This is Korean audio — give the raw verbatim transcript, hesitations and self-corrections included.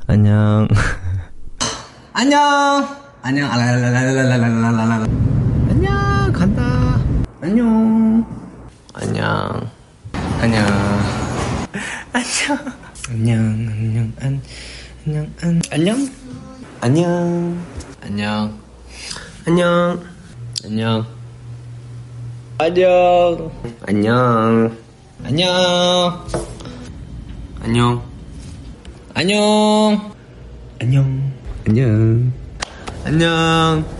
안녕. 안녕. 안녕. 알랄랄랄랄랄랄랄랄. 안녕. 간다. 안녕. 안녕. 안녕. 안녕. 안녕. 안녕. 안. 안녕. 안. 안녕. 안녕. 안녕. 안녕. 안녕. 안녕. 안녕. 안녕. 안녕. 안녕. 안녕. 안녕. 안녕.